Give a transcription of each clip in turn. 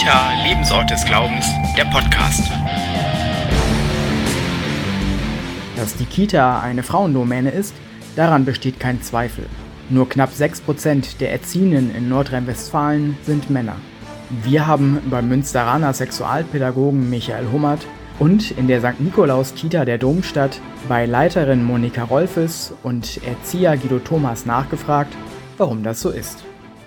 Kita Lebensort des Glaubens, der Podcast. Dass die Kita eine Frauendomäne ist, daran besteht kein Zweifel. Nur knapp 6% der Erziehenden in Nordrhein-Westfalen sind Männer. Wir haben beim Münsteraner Sexualpädagogen Michael Hummert und in der St. Nikolaus-Kita der Domstadt bei Leiterin Monika Rolfes und Erzieher Guido Thomas nachgefragt, warum das so ist.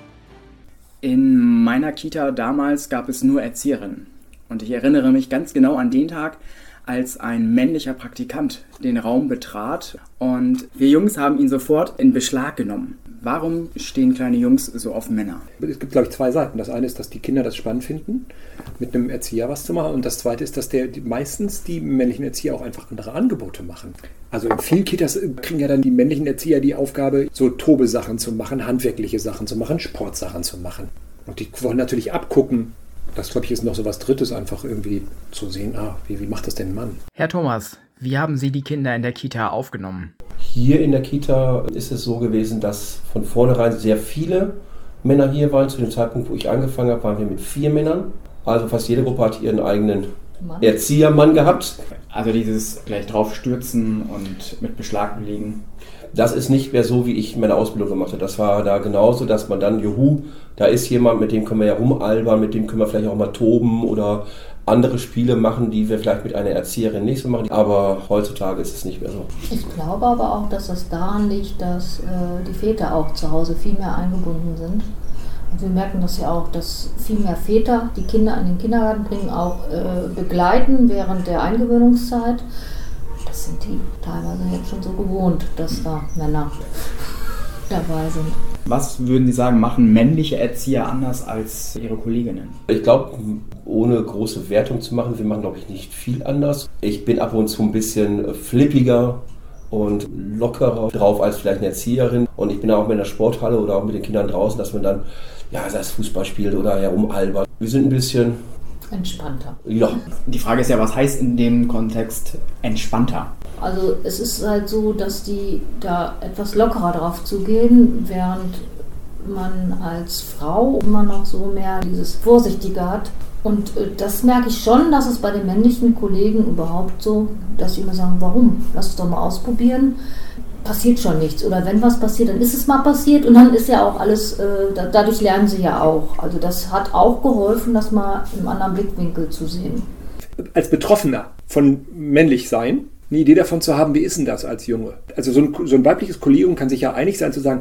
In meiner Kita damals gab es nur Erzieherinnen. Und ich erinnere mich ganz genau an den Tag, als ein männlicher Praktikant den Raum betrat und wir Jungs haben ihn sofort in Beschlag genommen. Warum stehen kleine Jungs so auf Männer? Es gibt, glaube ich, zwei Seiten. Das eine ist, dass die Kinder das spannend finden, mit einem Erzieher was zu machen. Und das zweite ist, dass meistens die männlichen Erzieher auch einfach andere Angebote machen. Also in vielen Kitas kriegen ja dann die männlichen Erzieher die Aufgabe, so Tobe-Sachen zu machen, handwerkliche Sachen zu machen, Sportsachen zu machen. Und die wollen natürlich abgucken. Das, glaube ich, ist noch so was Drittes, einfach irgendwie zu sehen, wie macht das denn ein Mann? Herr Thomas, wie haben Sie die Kinder in der Kita aufgenommen? Hier in der Kita ist es so gewesen, dass von vornherein sehr viele Männer hier waren. Zu dem Zeitpunkt, wo ich angefangen habe, waren wir mit 4 Männern. Also fast jede Gruppe hat ihren eigenen Erziehermann gehabt. Also dieses gleich draufstürzen und mit Beschlag belegen. Das ist nicht mehr so, wie ich meine Ausbildung gemacht habe. Das war da genauso, dass man dann, da ist jemand, mit dem können wir ja rumalbern, mit dem können wir vielleicht auch mal toben oder andere Spiele machen, die wir vielleicht mit einer Erzieherin nicht so machen. Aber heutzutage ist es nicht mehr so. Ich glaube aber auch, dass das daran liegt, dass die Väter auch zu Hause viel mehr eingebunden sind. Und wir merken das ja auch, dass viel mehr Väter die Kinder in den Kindergarten bringen, auch begleiten während der Eingewöhnungszeit. Das sind die teilweise jetzt schon so gewohnt, dass da Männer dabei sind. Was würden Sie sagen, machen männliche Erzieher anders als ihre Kolleginnen? Ich glaube, ohne große Wertung zu machen, wir machen, glaube ich, nicht viel anders. Ich bin ab und zu ein bisschen flippiger und lockerer drauf als vielleicht eine Erzieherin. Und ich bin auch in der Sporthalle oder auch mit den Kindern draußen, dass man dann, sei es Fußball spielt oder herumalbert. Wir sind ein bisschen entspannter. Ja. Die Frage ist ja, was heißt in dem Kontext entspannter? Also es ist halt so, dass die da etwas lockerer drauf zugehen, während man als Frau immer noch so mehr dieses Vorsichtige hat. Und das merke ich schon, dass es bei den männlichen Kollegen überhaupt so, dass sie immer sagen, warum? Lass es doch mal ausprobieren. Passiert schon nichts. Oder wenn was passiert, dann ist es mal passiert und dann ist ja auch alles, dadurch lernen sie ja auch. Also das hat auch geholfen, das mal im anderen Blickwinkel zu sehen. Als Betroffener von männlich sein, eine Idee davon zu haben, wie ist denn das als Junge? Also so ein weibliches Kollegium kann sich ja einig sein zu sagen,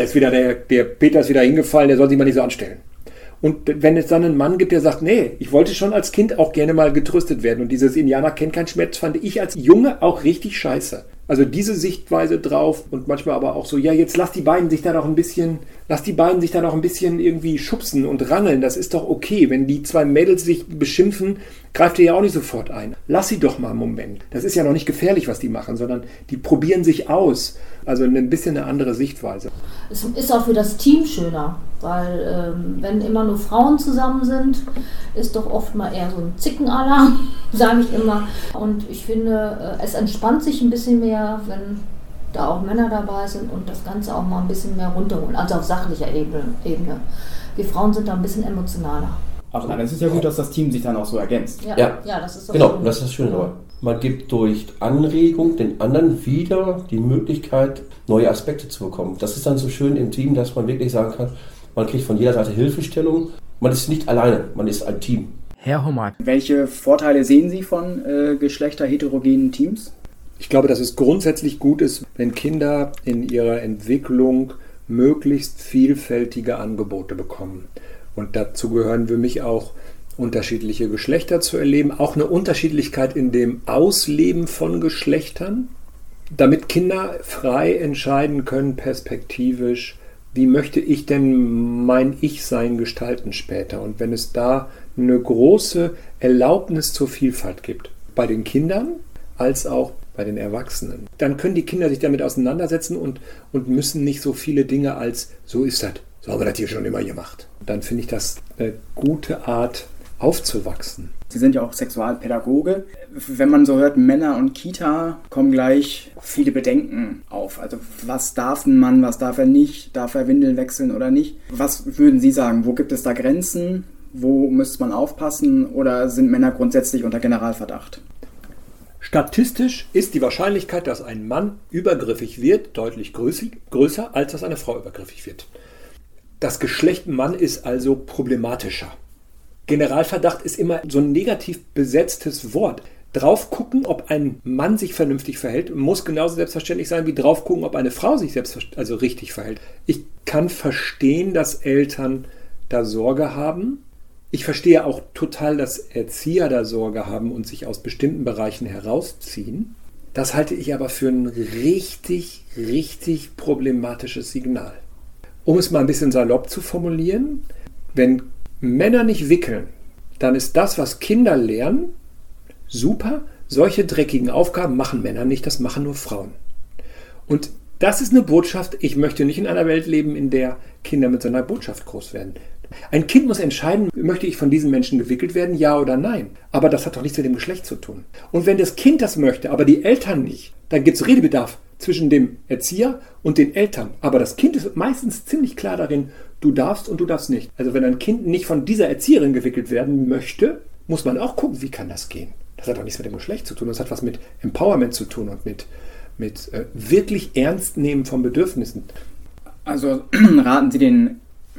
der Peter ist wieder hingefallen, der soll sich mal nicht so anstellen. Und wenn es dann einen Mann gibt, der sagt, nee, ich wollte schon als Kind auch gerne mal getröstet werden und dieses Indianer kennt keinen Schmerz, fand ich als Junge auch richtig scheiße. Also diese Sichtweise drauf und manchmal aber auch so, jetzt lass die beiden sich da noch ein bisschen irgendwie schubsen und rangeln, das ist doch okay. Wenn die 2 Mädels sich beschimpfen, greift ihr ja auch nicht sofort ein. Lass sie doch mal einen Moment. Das ist ja noch nicht gefährlich, was die machen, sondern die probieren sich aus. Also ein bisschen eine andere Sichtweise. Es ist auch für das Team schöner, weil wenn immer nur Frauen zusammen sind, ist doch oft mal eher so ein Zickenalarm, sage ich immer. Und ich finde, es entspannt sich ein bisschen mehr, wenn da auch Männer dabei sind und das Ganze auch mal ein bisschen mehr runterholen, also auf sachlicher Ebene. Wir Frauen sind da ein bisschen emotionaler. Ach nein, es ist ja gut, dass das Team sich dann auch so ergänzt. Ja, das ist doch genau, schön. Das ist das Schöne dabei. Man gibt durch Anregung den anderen wieder die Möglichkeit, neue Aspekte zu bekommen. Das ist dann so schön im Team, dass man wirklich sagen kann, man kriegt von jeder Seite Hilfestellung. Man ist nicht alleine, man ist ein Team. Herr Hummert. Welche Vorteile sehen Sie von geschlechterheterogenen Teams? Ich glaube, dass es grundsätzlich gut ist, wenn Kinder in ihrer Entwicklung möglichst vielfältige Angebote bekommen. Und dazu gehören für mich auch unterschiedliche Geschlechter zu erleben, auch eine Unterschiedlichkeit in dem Ausleben von Geschlechtern, damit Kinder frei entscheiden können, perspektivisch, wie möchte ich denn mein Ich-Sein gestalten später. Und wenn es da eine große Erlaubnis zur Vielfalt gibt, bei den Kindern als auch bei den Erwachsenen, dann können die Kinder sich damit auseinandersetzen und müssen nicht so viele Dinge als, so ist das, so haben wir das hier schon immer gemacht. Dann finde ich das eine gute Art, aufzuwachsen. Sie sind ja auch Sexualpädagoge. Wenn man so hört, Männer und Kita, kommen gleich viele Bedenken auf. Also was darf ein Mann, was darf er nicht? Darf er Windeln wechseln oder nicht? Was würden Sie sagen? Wo gibt es da Grenzen? Wo müsste man aufpassen oder sind Männer grundsätzlich unter Generalverdacht? Statistisch ist die Wahrscheinlichkeit, dass ein Mann übergriffig wird, deutlich größer, als dass eine Frau übergriffig wird. Das Geschlecht Mann ist also problematischer. Generalverdacht ist immer so ein negativ besetztes Wort. Drauf gucken, ob ein Mann sich vernünftig verhält, muss genauso selbstverständlich sein, wie drauf gucken, ob eine Frau sich richtig verhält. Ich kann verstehen, dass Eltern da Sorge haben. Ich verstehe auch total, dass Erzieher da Sorge haben und sich aus bestimmten Bereichen herausziehen. Das halte ich aber für ein richtig, richtig problematisches Signal. Um es mal ein bisschen salopp zu formulieren, wenn Männer nicht wickeln, dann ist das, was Kinder lernen, super. Solche dreckigen Aufgaben machen Männer nicht, das machen nur Frauen. Und das ist eine Botschaft, ich möchte nicht in einer Welt leben, in der Kinder mit so einer Botschaft groß werden. Ein Kind muss entscheiden, möchte ich von diesen Menschen gewickelt werden, ja oder nein. Aber das hat doch nichts mit dem Geschlecht zu tun. Und wenn das Kind das möchte, aber die Eltern nicht, dann gibt es Redebedarf zwischen dem Erzieher und den Eltern. Aber das Kind ist meistens ziemlich klar darin, du darfst und du darfst nicht. Also wenn ein Kind nicht von dieser Erzieherin gewickelt werden möchte, muss man auch gucken, wie kann das gehen. Das hat doch nichts mit dem Geschlecht zu tun, das hat was mit Empowerment zu tun und mit wirklich Ernstnehmen von Bedürfnissen. Also raten Sie den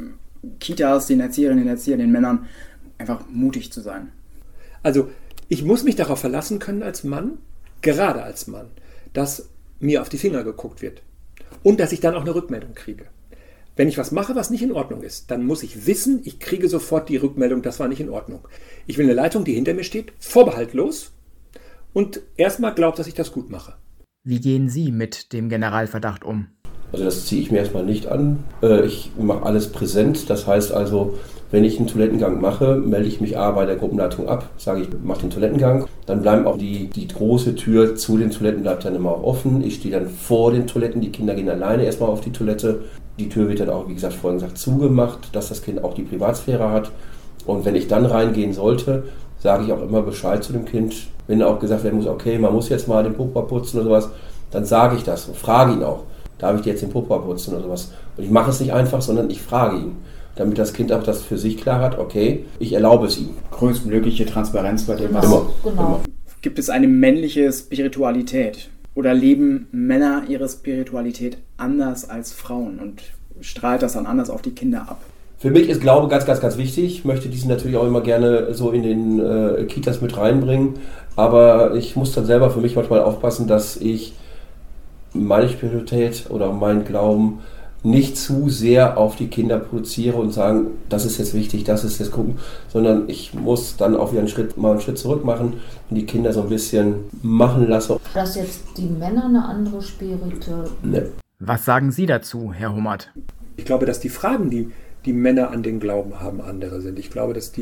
Kitas, den Erzieherinnen, den Erziehern, den Männern, einfach mutig zu sein. Also ich muss mich darauf verlassen können als Mann, gerade als Mann, dass mir auf die Finger geguckt wird und dass ich dann auch eine Rückmeldung kriege. Wenn ich was mache, was nicht in Ordnung ist, dann muss ich wissen, ich kriege sofort die Rückmeldung, das war nicht in Ordnung. Ich will eine Leitung, die hinter mir steht, vorbehaltlos und erstmal glaubt, dass ich das gut mache. Wie gehen Sie mit dem Generalverdacht um? Also das ziehe ich mir erstmal nicht an. Ich mache alles präsent. Das heißt also, wenn ich einen Toilettengang mache, melde ich mich bei der Gruppenleitung ab, sage ich, mache den Toilettengang. Dann bleibt auch die große Tür zu den Toiletten bleibt dann immer auch offen. Ich stehe dann vor den Toiletten, die Kinder gehen alleine erstmal auf die Toilette. Die Tür wird dann auch, wie gesagt, vorhin gesagt, zugemacht, dass das Kind auch die Privatsphäre hat. Und wenn ich dann reingehen sollte, sage ich auch immer Bescheid zu dem Kind. Wenn auch gesagt werden muss, okay, man muss jetzt mal den Popo putzen oder sowas, dann sage ich das und frage ihn auch. Darf ich dir jetzt den Popo putzen oder sowas? Und ich mache es nicht einfach, sondern ich frage ihn. Damit das Kind auch das für sich klar hat, okay, ich erlaube es ihm. Größtmögliche Transparenz bei dem, was... Genau. Gibt es eine männliche Spiritualität? Oder leben Männer ihre Spiritualität anders als Frauen und strahlt das dann anders auf die Kinder ab? Für mich ist Glaube ganz, ganz, ganz wichtig. Ich möchte diesen natürlich auch immer gerne so in den Kitas mit reinbringen. Aber ich muss dann selber für mich manchmal aufpassen, dass ich meine Spiritualität oder meinen Glauben nicht zu sehr auf die Kinder produziere und sagen, das ist jetzt wichtig, das ist jetzt gucken, sondern ich muss dann auch wieder einen Schritt zurück machen und die Kinder so ein bisschen machen lassen. Dass jetzt die Männer eine andere Spiritualität... Ne. Was sagen Sie dazu, Herr Hummert? Ich glaube, dass die Fragen, die Männer an den Glauben haben, andere sind. Ich glaube, dass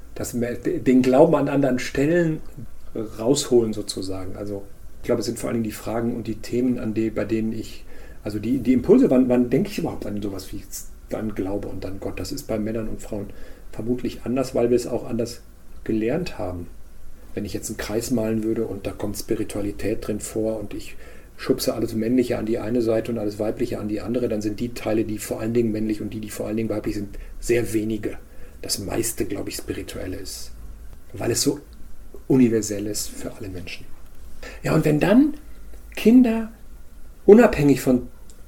den Glauben an anderen Stellen rausholen sozusagen. Also ich glaube, es sind vor allen Dingen die Fragen und die Themen, bei denen ich, also die Impulse, wann denke ich überhaupt an sowas wie an Glaube und an Gott? Das ist bei Männern und Frauen vermutlich anders, weil wir es auch anders gelernt haben. Wenn ich jetzt einen Kreis malen würde und da kommt Spiritualität drin vor und ich schubse alles Männliche an die eine Seite und alles Weibliche an die andere, dann sind die Teile, die vor allen Dingen männlich und die vor allen Dingen weiblich sind, sehr wenige. Das meiste, glaube ich, Spirituelle ist. Weil es so universell ist für alle Menschen. Ja, und wenn dann Kinder unabhängig von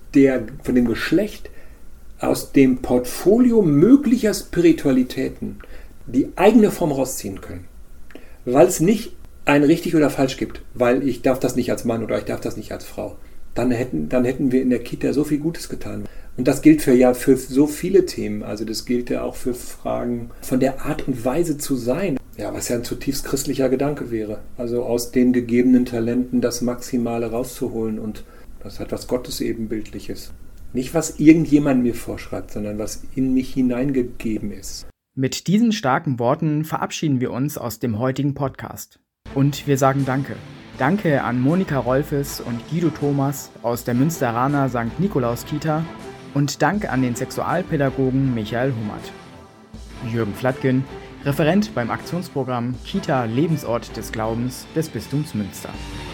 dem Geschlecht aus dem Portfolio möglicher Spiritualitäten die eigene Form rausziehen können, weil es nicht ein richtig oder falsch gibt, weil ich darf das nicht als Mann oder ich darf das nicht als Frau, dann hätten wir in der Kita so viel Gutes getan. Und das gilt für so viele Themen. Also das gilt ja auch für Fragen von der Art und Weise zu sein. Ja, was ja ein zutiefst christlicher Gedanke wäre. Also aus den gegebenen Talenten das Maximale rauszuholen. Und das hat was Gottesebenbildliches. Nicht, was irgendjemand mir vorschreibt, sondern was in mich hineingegeben ist. Mit diesen starken Worten verabschieden wir uns aus dem heutigen Podcast. Und wir sagen Danke. Danke an Monika Rolfes und Guido Thomas aus der Münsteraner St. Nikolaus Kita und Dank an den Sexualpädagogen Michael Hummert. Jürgen Flatgen, Referent beim Aktionsprogramm Kita Lebensort des Glaubens des Bistums Münster.